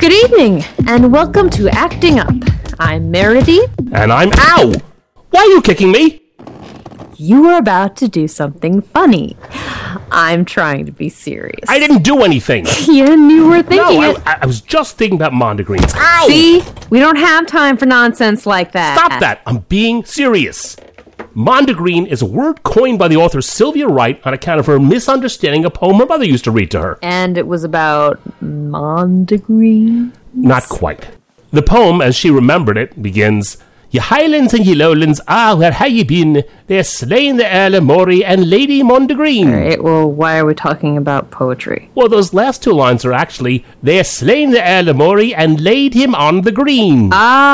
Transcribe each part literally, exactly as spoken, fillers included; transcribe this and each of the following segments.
Good evening, and welcome to Acting Up. I'm Meredith. And I'm Ow! Why are you kicking me? You are about to do something funny. I'm trying to be serious. I didn't do anything. Yeah, and you were thinking No, it. I, I was just thinking about mondegreens. Ow! See? We don't have time for nonsense like that. Stop that. I'm being serious. Mondegreen is a word coined by the author Sylvia Wright on account of her misunderstanding a poem her mother used to read to her. And it was about mondegreen? Not quite. The poem, as she remembered it, begins, "Ye highlands and ye lowlands, ah, where ha ye been? They're slain the Earl of Moray and Lady Mondegreen." All right, well, why are we talking about poetry? Well, those last two lines are actually, "They're slain the Earl of Moray and laid him on the green."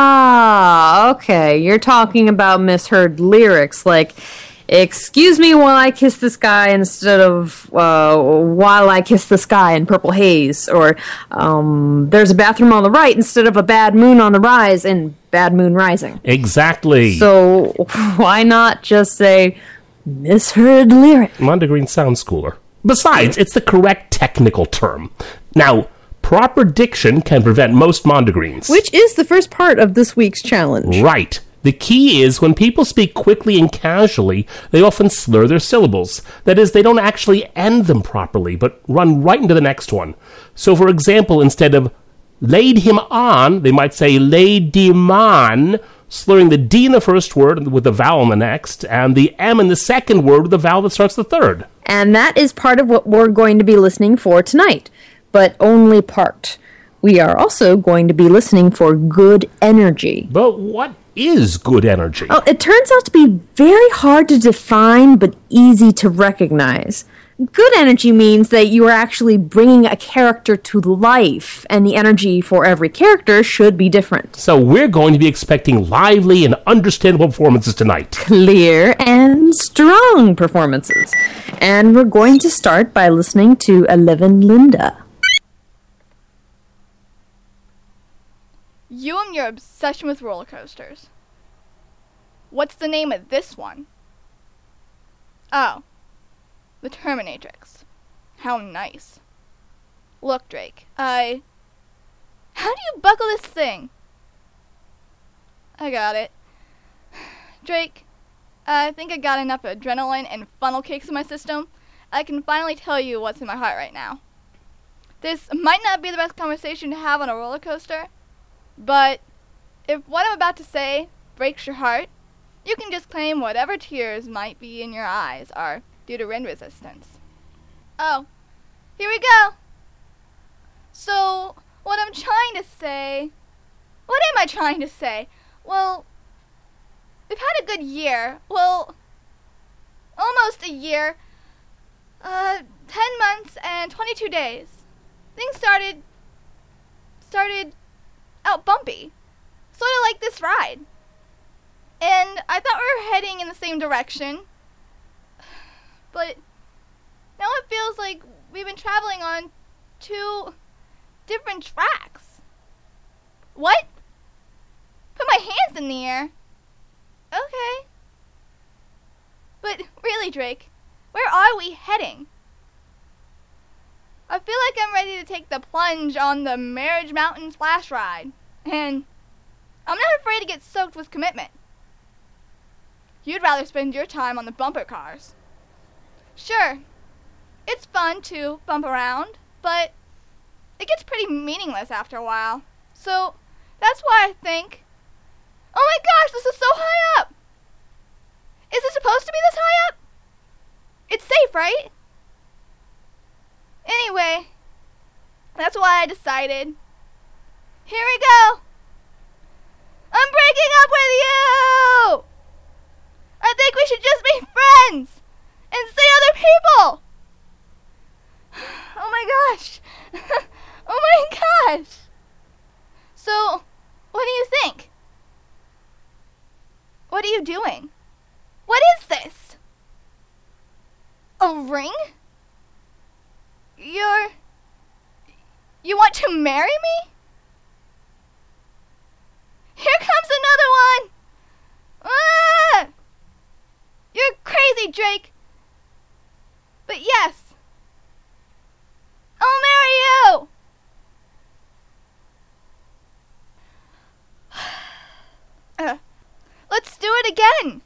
Ah, okay. You're talking about misheard lyrics, like, "Excuse me while I kiss the sky," instead of uh, "while I kiss the sky in purple haze," or um, "there's a bathroom on the right," instead of "a bad moon on the rise" in Bad Moon Rising. Exactly. So why not just say misheard lyric? Mondegreen sounds cooler. Besides, it's the correct technical term. Now, proper diction can prevent most mondegreens. Which is the first part of this week's challenge. Right. The key is when people speak quickly and casually, they often slur their syllables. That is, they don't actually end them properly, but run right into the next one. So, for example, instead of laid him on, they might say laid him on, slurring the D in the first word with the vowel in the next, and the M in the second word with the vowel that starts the third. And that is part of what we're going to be listening for tonight, but only part. We are also going to be listening for good energy. But what is good energy? Oh, it turns out to be very hard to define, but easy to recognize. Good energy means that you are actually bringing a character to life, and the energy for every character should be different. So we're going to be expecting lively and understandable performances tonight. Clear and strong performances. And we're going to start by listening to Eleven Linda. You and your obsession with roller coasters. What's the name of this one? Oh. The Terminatrix. How nice. Look, Drake, I... How do you buckle this thing? I got it. Drake, I think I got enough adrenaline and funnel cakes in my system. I can finally tell you what's in my heart right now. This might not be the best conversation to have on a roller coaster, but if what I'm about to say breaks your heart, you can just claim whatever tears might be in your eyes are due to wind resistance. Oh, here we go. So, what I'm trying to say... What am I trying to say? Well, we've had a good year. Well, almost a year. Uh, ten months and twenty-two days. Things started... started out bumpy. Sort of like this ride. And I thought we were heading in the same direction. But now it feels like we've been traveling on two different tracks. What? Put my hands in the air. Okay. But really, Drake, where are we heading? I feel like I'm ready to take the plunge on the Marriage Mountain Splash Ride. And I'm not afraid to get soaked with commitment. You'd rather spend your time on the bumper cars. Sure, it's fun to bump around, but it gets pretty meaningless after a while. So that's why I think, oh my gosh, this is so high up. Is it supposed to be this high up? It's safe, right? Anyway, that's why I decided, here we go. I'm breaking up with you. I think we should just be friends. And see other people! Oh my gosh! Oh my gosh! So, what do you think? What are you doing? What is this? A ring? You're... You want to marry me? Here comes another one! Ah! You're crazy, Drake! But yes, I'll marry you! Uh, let's do it again!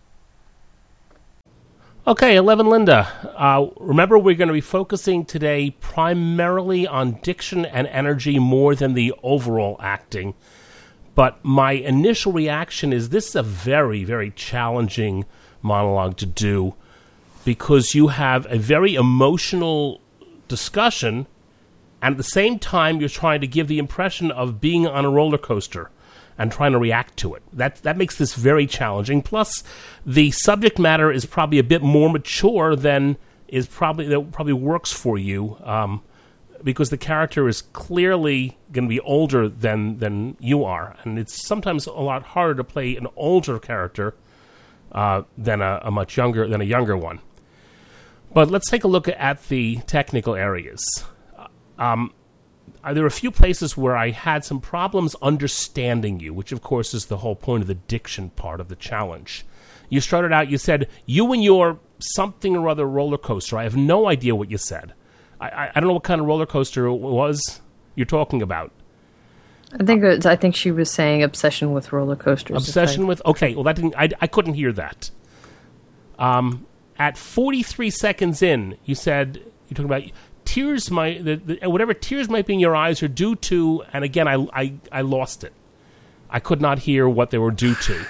Okay, eleven Linda. Uh, remember, we're going to be focusing today primarily on diction and energy more than the overall acting. But my initial reaction is this is a very, very challenging monologue to do because you have a very emotional discussion and at the same time you're trying to give the impression of being on a roller coaster and trying to react to it. That that makes this very challenging. Plus, the subject matter is probably a bit more mature than is probably that probably works for you, um, because the character is clearly going to be older than than you are, and it's sometimes a lot harder to play an older character uh, than a, a much younger than a younger one. But let's take a look at the technical areas. Um, There were a few places where I had some problems understanding you, which of course is the whole point of the diction part of the challenge. You started out, you said, you and your something or other roller coaster. I have no idea what you said. I, I, I don't know what kind of roller coaster it was you're talking about. I think it's, I think she was saying obsession with roller coasters. Obsession with? Okay, well, that didn't, I, I couldn't hear that. Um, at forty-three seconds in, you said, you're talking about... Tears might, the, the, whatever tears might be in your eyes are due to, and again, I, I, I lost it. I could not hear what they were due to.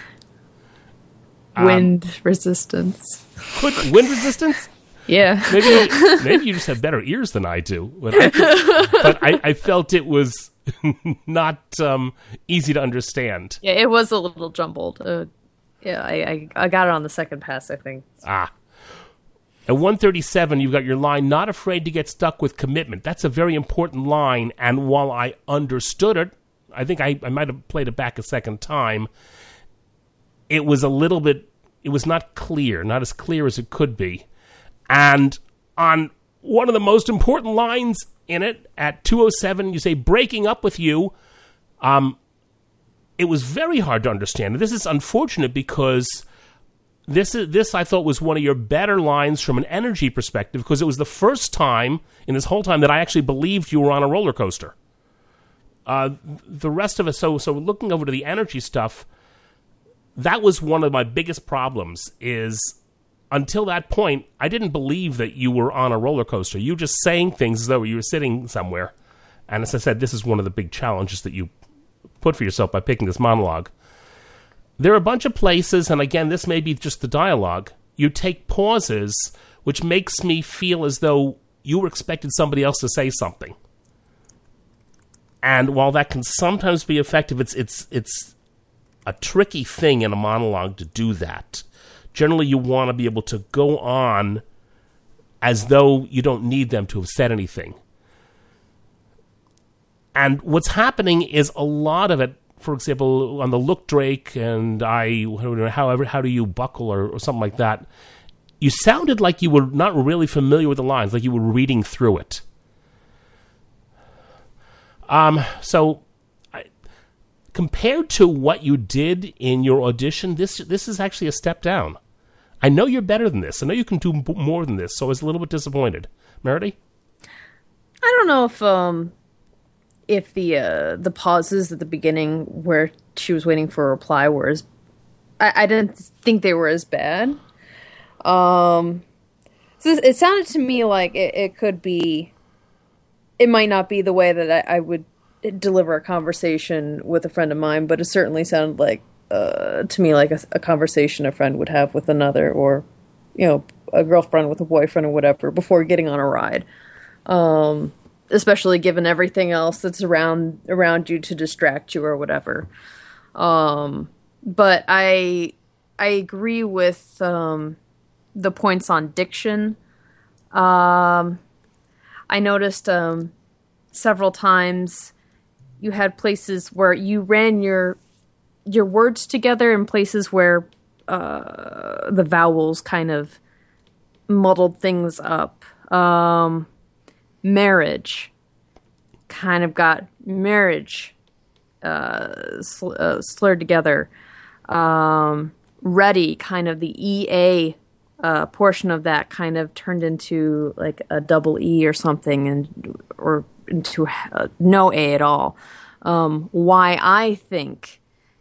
Wind um, resistance. Could, wind resistance? Yeah. Maybe maybe you just have better ears than I do. But I, could, but I, I felt it was not um, easy to understand. Yeah, it was a little jumbled. Uh, yeah, I, I, I got it on the second pass, I think. Ah. At one thirty-seven, you've got your line, not afraid to get stuck with commitment. That's a very important line, and while I understood it, I think I, I might have played it back a second time, it was a little bit, it was not clear, not as clear as it could be. And on one of the most important lines in it, at two oh seven, you say, breaking up with you, um, it was very hard to understand. And this is unfortunate because... This is this I thought was one of your better lines from an energy perspective because it was the first time in this whole time that I actually believed you were on a roller coaster. Uh, the rest of it, so so looking over to the energy stuff, that was one of my biggest problems. Is until that point, I didn't believe that you were on a roller coaster. You were just saying things as though you were sitting somewhere. And as I said, this is one of the big challenges that you put for yourself by picking this monologue. There are a bunch of places, and again, this may be just the dialogue, you take pauses, which makes me feel as though you were expecting somebody else to say something. And while that can sometimes be effective, it's it's it's a tricky thing in a monologue to do that. Generally, you want to be able to go on as though you don't need them to have said anything. And what's happening is a lot of it, for example, on the look Drake and I, however, how do you buckle or, or something like that, you sounded like you were not really familiar with the lines, like you were reading through it. Um, so, I, compared to what you did in your audition, this this is actually a step down. I know you're better than this. I know you can do b- more than this, so I was a little bit disappointed. Meredith? I don't know if... um. If the uh, the pauses at the beginning where she was waiting for a reply were as... I, I didn't think they were as bad. Um, so it sounded to me like it, it could be... It might not be the way that I, I would deliver a conversation with a friend of mine, but it certainly sounded like, uh, to me, like a, a conversation a friend would have with another, or, you know, a girlfriend with a boyfriend or whatever, before getting on a ride. Um... Especially given everything else that's around around you to distract you or whatever. Um, but I I agree with um, the points on diction. Um, I noticed um, several times you had places where you ran your your words together in places where uh, the vowels kind of muddled things up. Um, marriage kind of got marriage uh, sl- uh, slurred together. Um, ready, kind of the E A uh, portion of that kind of turned into like a double E or something, and or into uh, no A at all. Um, why I think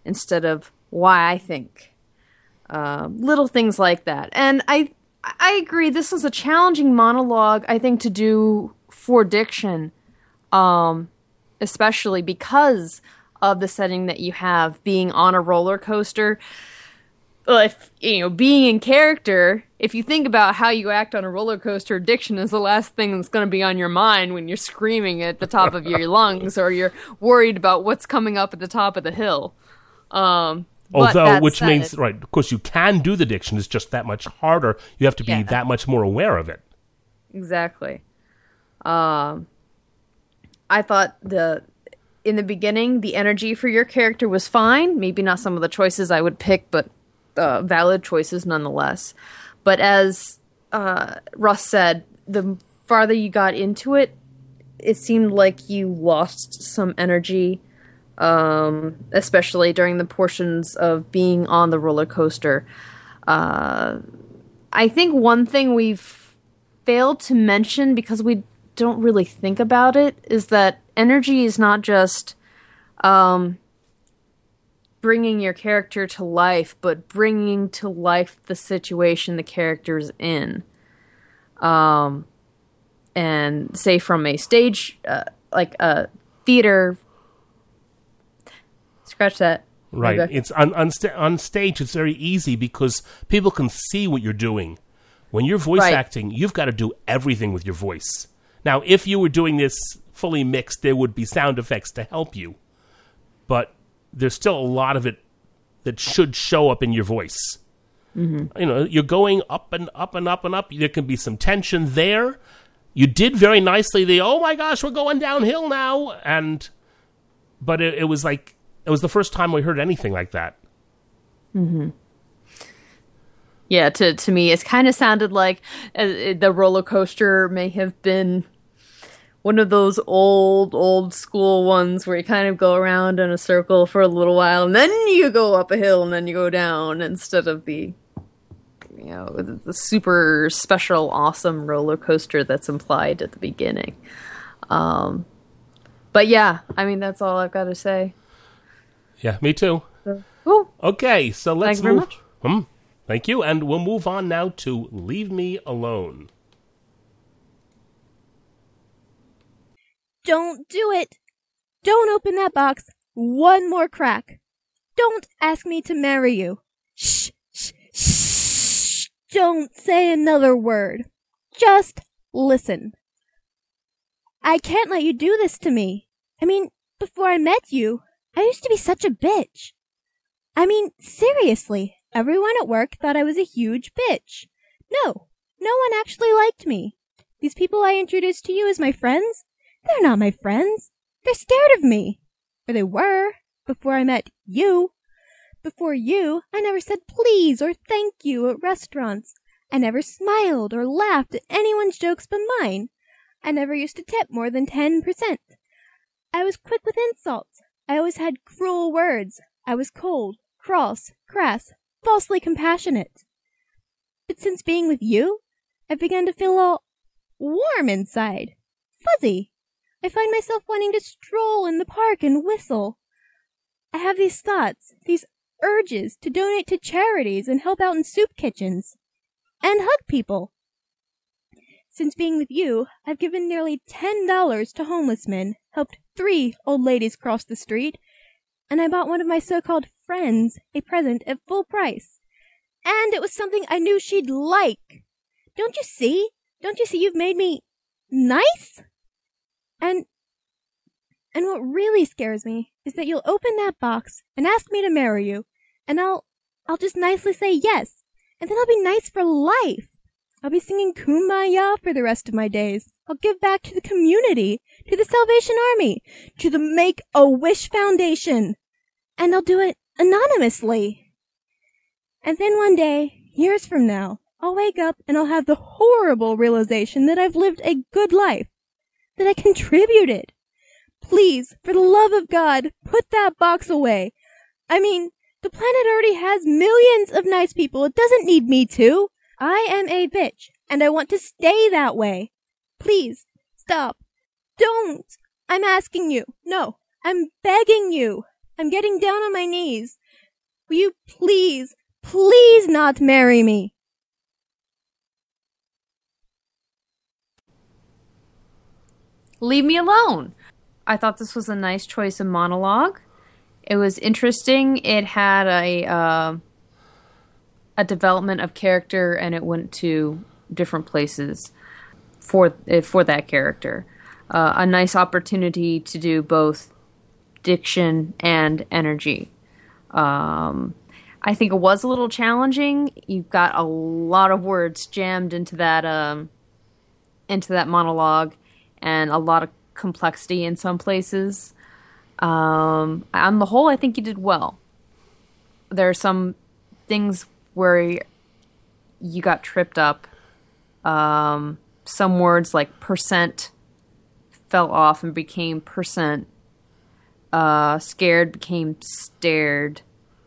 instead of why I think. Uh, little things like that. And I I agree, this is a challenging monologue, I think, to do for diction, um, especially because of the setting that you have, being on a roller coaster. If, you know, being in character, if you think about how you act on a roller coaster, diction is the last thing that's going to be on your mind when you're screaming at the top of your lungs or you're worried about what's coming up at the top of the hill. Um, Although, which said, means, right, of course, you can do the diction, it's just that much harder. You have to be yeah. that much more aware of it. Exactly. Um, I thought the... in the beginning, the energy for your character was fine. Maybe not some of the choices I would pick, but uh, valid choices nonetheless. But as uh, Russ said, the farther you got into it, it seemed like you lost some energy, um, especially during the portions of being on the roller coaster. Uh, I think one thing we've failed to mention, because we don't really think about it, is that energy is not just um, bringing your character to life, but bringing to life the situation the character's in. Um, and say from a stage, uh, like a theater, scratch that. Right. It's on, on, sta- on stage, it's very easy because people can see what you're doing. When you're voice right. acting, you've got to do everything with your voice. Now, if you were doing this fully mixed, there would be sound effects to help you. But there's still a lot of it that should show up in your voice. Mm-hmm. You know, you're going up and up and up and up. There can be some tension there. You did very nicely the, oh my gosh, we're going downhill now. And, but it, it was like, it was the first time we heard anything like that. Mm-hmm. Yeah, to, to me, it kind of sounded like uh, the roller coaster may have been one of those old, old school ones where you kind of go around in a circle for a little while, and then you go up a hill, and then you go down, instead of the, you know, the, the super special, awesome roller coaster that's implied at the beginning. Um, but yeah, I mean, that's all I've got to say. Yeah, me too. So, cool. Okay, so let's Thank you move. very much. Hmm, thank you, and we'll move on now to Leave Me Alone. Don't do it. Don't open that box one more crack. Don't ask me to marry you. Shh, shh, shh. Don't say another word. Just listen. I can't let you do this to me. I mean, before I met you, I used to be such a bitch. I mean, seriously, everyone at work thought I was a huge bitch. No, no one actually liked me. These people I introduced to you as my friends, they're not my friends. They're scared of me. Or they were, before I met you. Before you, I never said please or thank you at restaurants. I never smiled or laughed at anyone's jokes but mine. I never used to tip more than ten percent. I was quick with insults. I always had cruel words. I was cold, cross, crass, falsely compassionate. But since being with you, I've begun to feel all warm inside. Fuzzy. I find myself wanting to stroll in the park and whistle. I have these thoughts, these urges to donate to charities and help out in soup kitchens. And hug people. Since being with you, I've given nearly ten dollars to homeless men, helped three old ladies cross the street, and I bought one of my so-called friends a present at full price. And it was something I knew she'd like. Don't you see? Don't you see you've made me nice? And, and what really scares me is that you'll open that box and ask me to marry you, and I'll, I'll just nicely say yes, and then I'll be nice for life. I'll be singing Kumbaya for the rest of my days. I'll give back to the community, to the Salvation Army, to the Make-A-Wish Foundation, and I'll do it anonymously. And then one day, years from now, I'll wake up and I'll have the horrible realization that I've lived a good life, that I contributed. Please, for the love of God, put that box away. I mean, the planet already has millions of nice people. It doesn't need me to. I am a bitch, and I want to stay that way. Please, stop. Don't. I'm asking you. No, I'm begging you. I'm getting down on my knees. Will you please, please not marry me? Leave me alone. I thought this was a nice choice of monologue. It was interesting. It had a uh, a development of character, and it went to different places for for that character. Uh, a nice opportunity to do both diction and energy. Um, I think it was a little challenging. You've got a lot of words jammed into that um, into that monologue, and a lot of complexity in some places. Um, on the whole, I think you did well. There are some things where you got tripped up. Um, some words like percent fell off and became percent. Uh, scared became stared.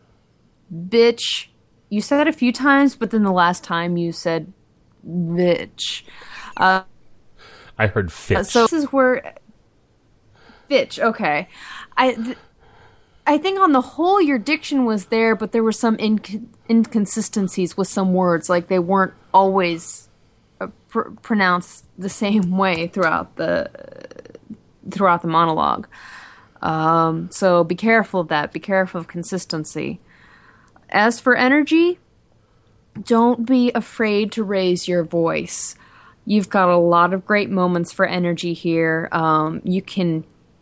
Bitch, you said it a few times, but then the last time you said bitch. Uh, I heard Fitch. So this is where Fitch. Okay, I th- I think on the whole your diction was there, but there were some inc- inconsistencies with some words, like they weren't always uh, pr- pronounced the same way throughout the throughout the monologue. Um, so be careful of that. Be careful of consistency. As for energy, don't be afraid to raise your voice. You've got a lot of great moments for energy here. Um, you can,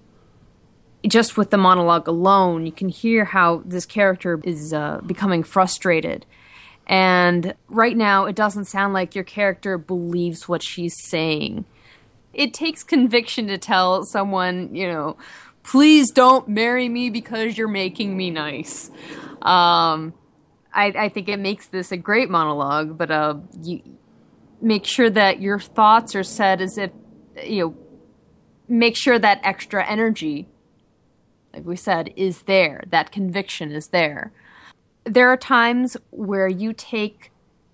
just with the monologue alone, you can hear how this character is uh, becoming frustrated. And right now, it doesn't sound like your character believes what she's saying. It takes conviction to tell someone, you know, please don't marry me because you're making me nice. Um, I, I think it makes this a great monologue, but uh, you make sure that your thoughts are said as if, you know, make sure that extra energy, like we said, is there. That conviction is there. There are times where you take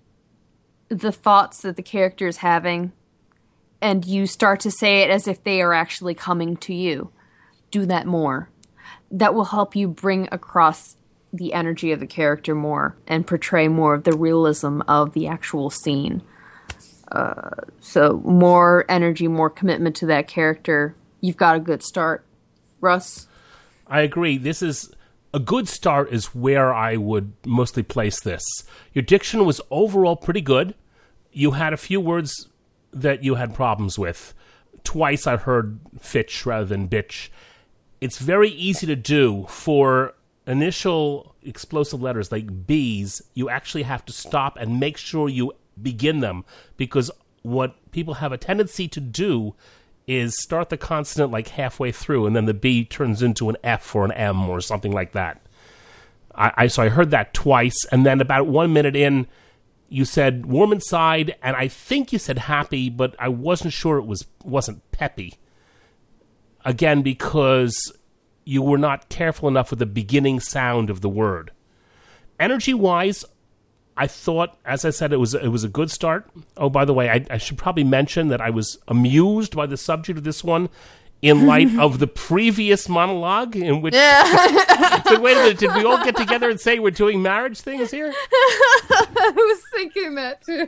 the thoughts that the character is having and you start to say it as if they are actually coming to you. Do that more. That will help you bring across the energy of the character more and portray more of the realism of the actual scene. Uh, so more energy, more commitment to that character. You've got a good start. Russ? I agree. This is a good start is where I would mostly place this. Your diction was overall pretty good. You had a few words that you had problems with. Twice I heard Fitch rather than bitch. It's very easy to do. For initial explosive letters like B's, you actually have to stop and make sure you begin them, because what people have a tendency to do is start the consonant like halfway through, and then the B turns into an F or an M or something like that. I, I so I heard that twice, and then about one minute in, you said warm inside, and I think you said happy, but I wasn't sure it was wasn't peppy. Again, because you were not careful enough with the beginning sound of the word. Energy-wise, I thought, as I said, it was it was a good start. Oh, by the way, I, I should probably mention that I was amused by the subject of this one in light of the previous monologue in which... Yeah. So wait a minute, did we all get together and say we're doing marriage things here? I was thinking that too.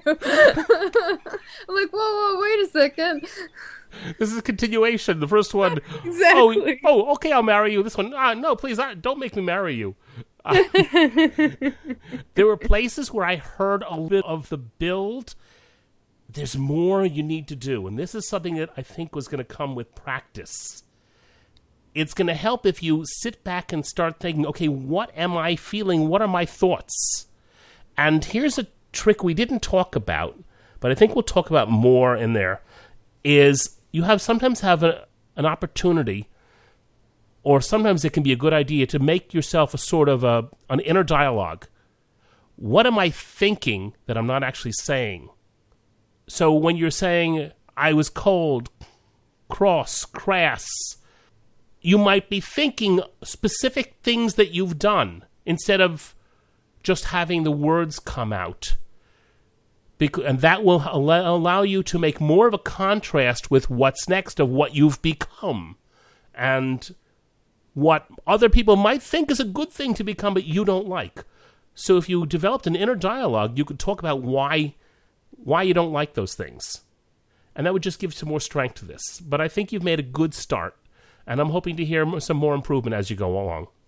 I'm like, whoa, whoa, wait a second. This is a continuation. The first one... Exactly. Oh, oh okay, I'll marry you. This one, ah, no, please, ah, don't make me marry you. Uh, there were places where I heard a bit of the build. There's more you need to do, and this is something that I think was going to come with practice. It's going to help if you sit back and start thinking, okay, what am I feeling? What are my thoughts? And here's a trick we didn't talk about, but I think we'll talk about more in there, is you have sometimes have a, an opportunity, or sometimes it can be a good idea to make yourself a sort of a, an inner dialogue. What am I thinking that I'm not actually saying? So when you're saying, I was cold, cross, crass, you might be thinking specific things that you've done instead of just having the words come out. Because, and that will allow, allow you to make more of a contrast with what's next of what you've become. And what other people might think is a good thing to become, but you don't like. So if you developed an inner dialogue, you could talk about why why you don't like those things. And that would just give some more strength to this. But I think you've made a good start, and I'm hoping to hear some more improvement as you go along.